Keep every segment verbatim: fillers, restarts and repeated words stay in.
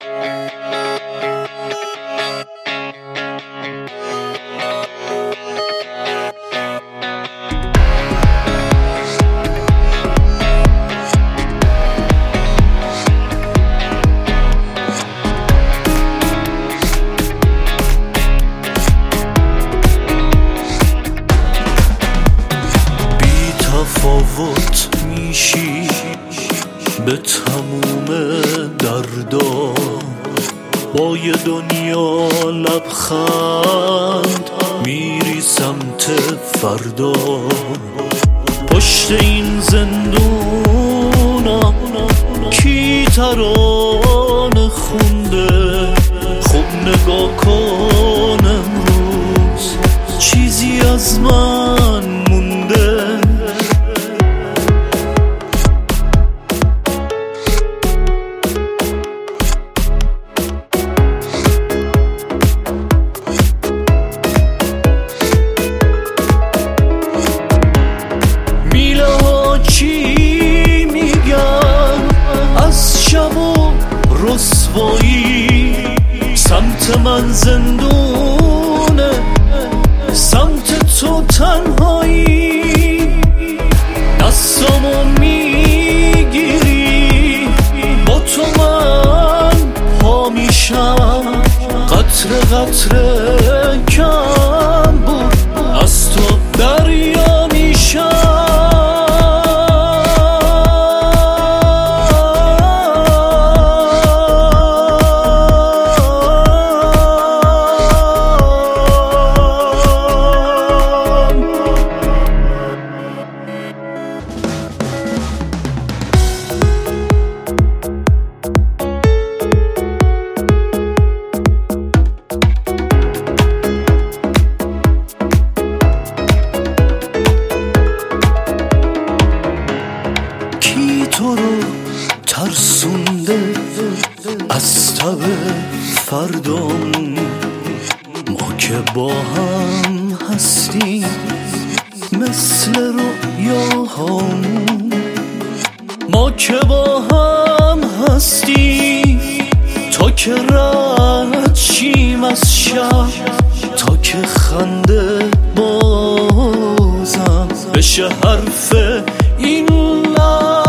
تفاوت میشی به تموم دردا، با یه دنیا لبخند میری سمت فردا. پشت این زندونا کی ترانه خونده؟ خوب نگاه کن امروز چیزی از من مونده. رسوایی سمت من زندونه، سمت تو تنهایی. دستامو میگیری با تو من پا میشم، قطره قطره کم بود از تو دریا میشم. تو رو ترسونده از تب فردامون؟ ما که با هم هستیم مثل رویاهامون. ما که با هم هستیم تا که رد شیم از شب، تا که خنده بازم بشه حرف این لب.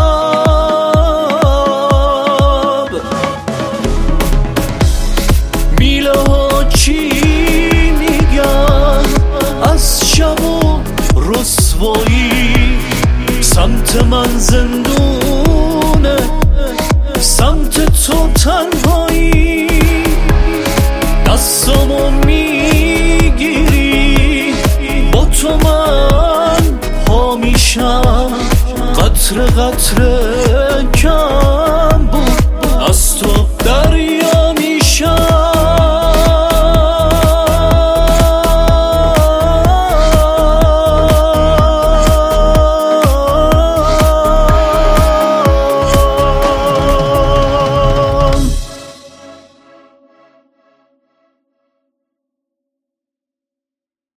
میله ها چی میگن از شب و رسوایی؟ سمت من زندونه، سمت تو تنهایی. دستامو میگیری با تو من پا میشم، قطره قطره کم